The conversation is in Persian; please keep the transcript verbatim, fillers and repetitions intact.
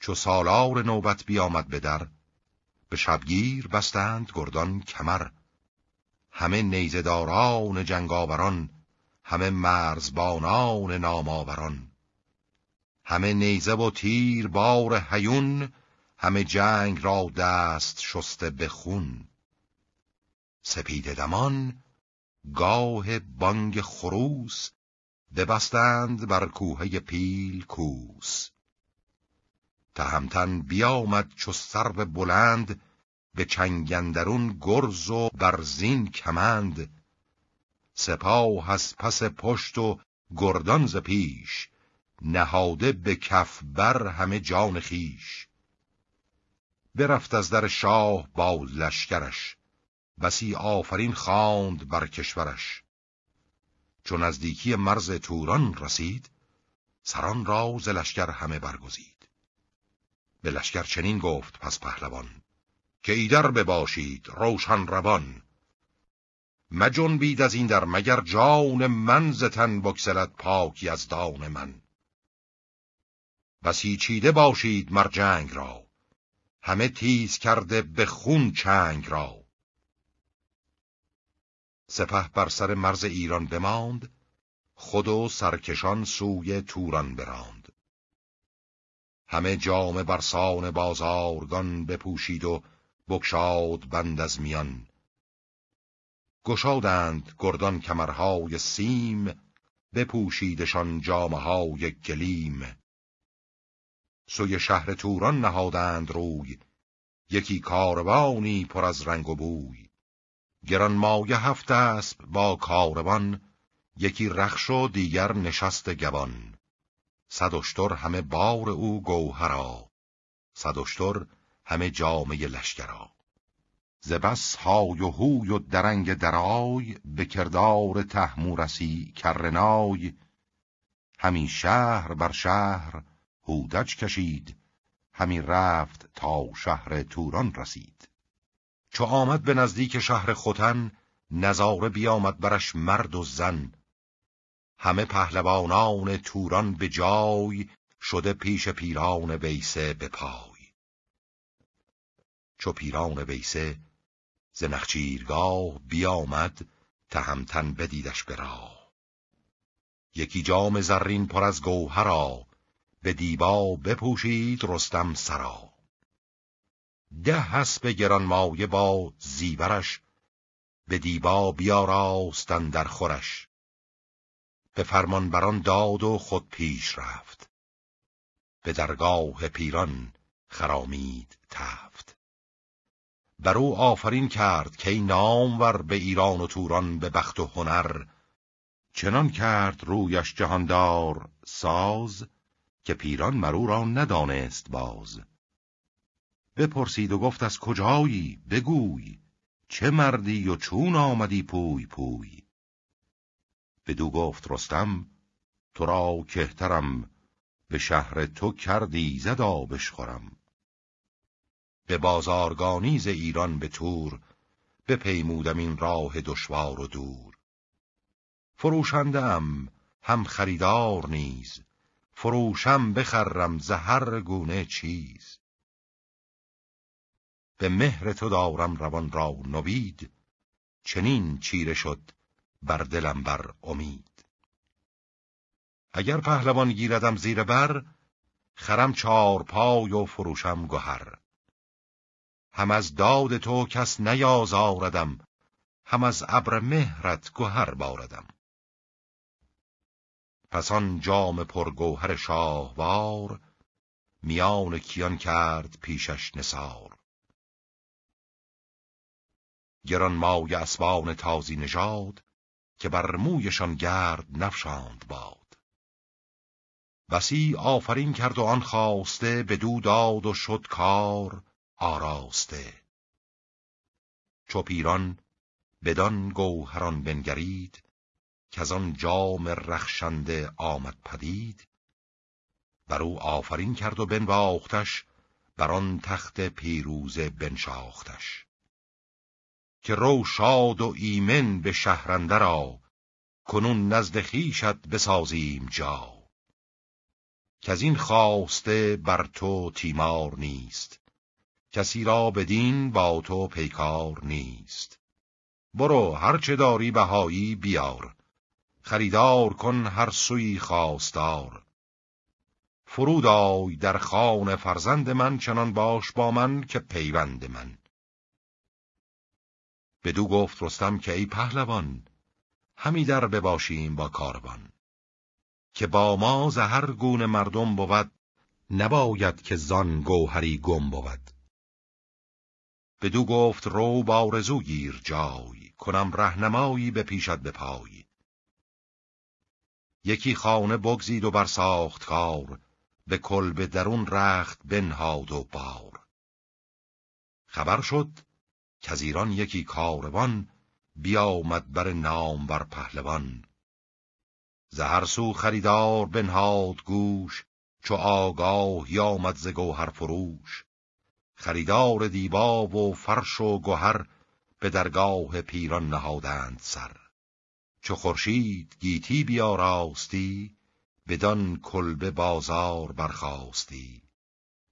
چو سالار نوبت بیامد به در، به شبگیر بستند گردان کمر. همه نیزه‌داران جنگاوران، همه مرزبانان نامآوران. همه نیزه و تیر بار هیون، همه جنگ را دست شسته به خون. سپیده دمان گاه بانگ خروس، ببستند بر کوهه پیل کوس. تهمتن بیامد چو سرو بلند، به چنگ اندرون گرز و برزین کمند. سپاه از پس پشت و گردان ز پیش، نهاده به کف بر همه جان خیش. برفت از در شاه با لشکرش، بسی آفرین خواند بر کشورش. چون نزدیکی مرز توران رسید، سران را ز لشکر همه برگزید. به لشکر چنین گفت پس پهلوان، که ایدر بباشید روشن روان. مجنبید از این در مگر جان من، ز تن بگسلد پاکی از دان من. بسی چیده باشید مر جنگ را، همه تیز کرده به خون چنگ را. سپه بر سر مرز ایران بماند، خود و سرکشان سوی توران براند. همه جامه برسان بازارگان، بپوشید و بگشاد بند از میان. گشادند گردان کمرهای سیم، بپوشیدشان جامه های گلیم. سوی شهر توران نهادند روی، یکی کاروانی پر از رنگ و بوی. گرانمایه هفت اسب با کاروان، یکی رخش و دیگر نشست گوان. صد اشتر همه بار او گوهرا، صد اشتر همه جامه لشکرا. ز بس های و هوی و درنگ درای، به کردار طهمورثی کرنای. همی شهر بر شهر هودج کشید، همی رفت تا شهر توران رسید. چو آمد به نزدیک شهر ختن، نظاره بیامد برش مرد و زن. همه پهلوانان توران به جای، شده پیش پیران ویسه به پای. چو پیران ویسه ز نخچیرگاه بیامد، تهمتن بدیدش به راه. یکی جام زرین پر از گوهرا، به دیبا بپوشید رستم سرا. ده اسب گرانمایه با زیورش، به دیبا بیاراست اندر خورش. به فرمان بران داد و خود پیش رفت، به درگاه پیران خرامید تفت. بر او آفرین کرد که ای نامور، به ایران و توران به بخت و هنر. چنان کرد رویش جهاندار ساز، که پیران مرو را ندانست باز. بپرسید و گفت از کجایی بگوی، چه مردی و چون آمدی پوی پوی. بدو گفت رستم تو را کهترم، به شهر تو کردی زد آبش خورم. به بازارگانی ز ایران به تور، بپیمودم این راه دشوار و دور. فروشنده ام هم خریدار نیز، فروشم بخرم ز هر گونه چیز. به مهر تو دارم روان را نوید، چنین چیره شد بر دلم بر امید. اگر پهلوان گیردم زیر بر، خرم چار پای و فروشم گهر. هم از داد تو کس نیازاردم، هم از ابر مهرت گهر باردم. پس آن جام پرگوهر شاهوار، میان کیان کرد پیشش نثار. گرانمایه اسبان تازی نژاد، که بر مویشان گرد نفشاند باد. بسی آفرین کرد و آن خواسته، بدو داد و شد کار آراسته. چو پیران بدان گوهران بنگرید، کزان جام رخشنده آمد پدید. بر او آفرین کرد و بنواختش، بر آن تخت پیروزه بنشاختش. که رو شاد و ایمن به شهر اندر آ، کنون نزد خویشت بسازیم جا. که از این خواسته بر تو تیمار نیست، کسی را بدین با تو پیکار نیست. برو هر چه داری بهایی بیار، خریدار کن هر سوی خواستار. فرود آی در خان فرزند من، چنان باش با من که پیوند من. بدو گفت رستم که ای پهلوان، همی در بباشیم با کاروان. که با ما ز هر گونه مردم بود، نباید که زان گوهری گم بود. بدو گفت رو بآرزو گیر جای، کنم رهنمایی به پیشت به پای. یکی خانه بگزید و برساخت کار، به کلبه درون رخت بنهاد و بار. خبر شد کز ایران یکی کاروان، بیامد بر نامور پهلوان. ز هر سو خریدار بنهاد گوش، چو آگاهی آمد ز گوهر فروش. خریدار دیبا و فرش و گهر، به درگاه پیران نهادند سر. چو خورشید گیتی بیاراستی، بدان کلبه بازار برخاستی.